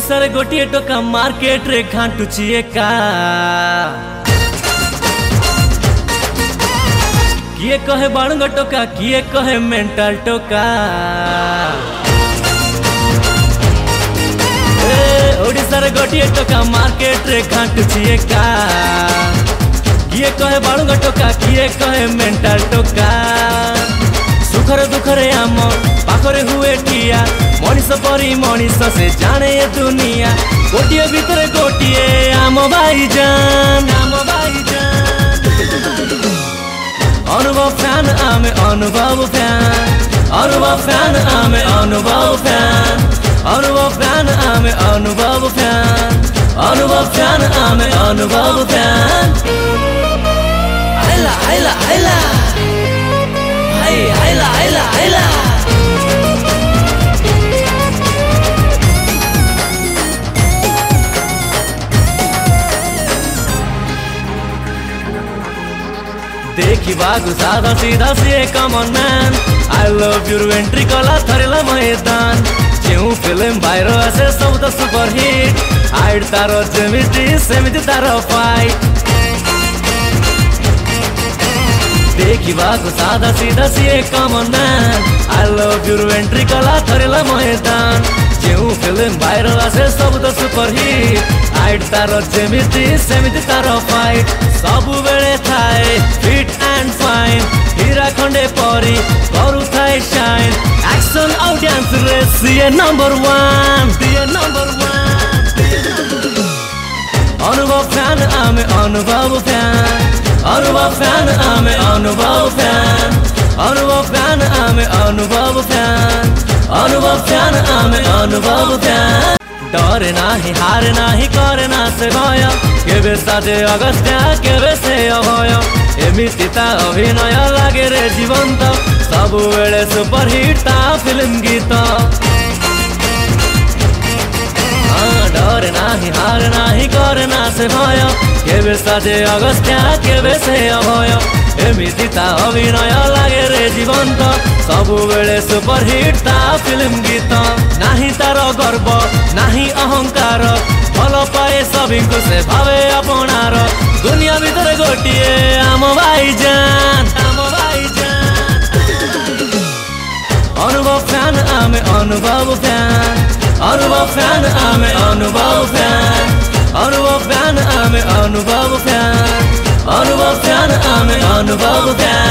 ओडिशारे गोटे टोका मार्केट रे घांटुची एका किए कहे बाणग टोका किए कहे मेंटल टोका। ओडिशारे गोटे टोका मार्केट रे घांटुची एका किए कहे बाणग टोका किए कहे मेंटल टोका। सुखरे दुखरे आम पाखरे हुए ठिया मनीष परी मनीष से जाने ये दुनिया गोटिए भितर गोटिए आम भाईजान अनुभव फैन आमे अनुभव फैन अनुभव फैन आमे अनुभव फैन अनुभव फैन आमे अनुभव फैन अनुभव फैन आमे अनुभव फैन। आइला आइला आइला आइला आइला आइला देखी बागु साधा सीधा से common man I love you entry कला थरेला मैदान जो फिल्म बाहर आसे सब तो सुपर हिट हाइड तारो जेमिति सेमिति तारो फाइट। देखी बागु साधा सीधा से common man I love you entry कला थरेला मैदान जो फिल्म बाहर आसे सब तो सुपर हिट हाइड तारो जेमिति सेमिति तारो फाइट। सब बेले थाए फिट एंड फाइन हीरा खंडे परी करू थाए शाइन एक्शन और डांस रे सीए नंबर 1 अनुभव फैन आमे अनुभव फैन अनुभव फैन आमे अनुभव फैन अनुभव फैन आमे अनुभव फैन अनुभव फैन आमे अनुभव फैन। डरे नाही हारे नाही करे ना से भय केबे साजे अगस्त्या केबे से अभय एमिति ता अभिनय लागे रे जीवंत सबु बेले सुपर हिट ता फिल्म गीत। डरे नाही हारे नाही करे ना से भय केबे साजे अगस्त्या केबे से अभय एमिति ता अभिनय लागे रे जीवंत सबु बेले सुपर हिट ता फिल्म गीत। नाही तार गर्व नाही अहंकार भल पाए सभी को से भावे अपनार दुनिया भीतर गोटिए आम भाईजान अनुभव फैन आमे अनुभव फैन अनुभव फैन आमे अनुभव फैन अनुभव फैन आमे अनुभव फैन अनुभव फैन आमे अनुभव फैन।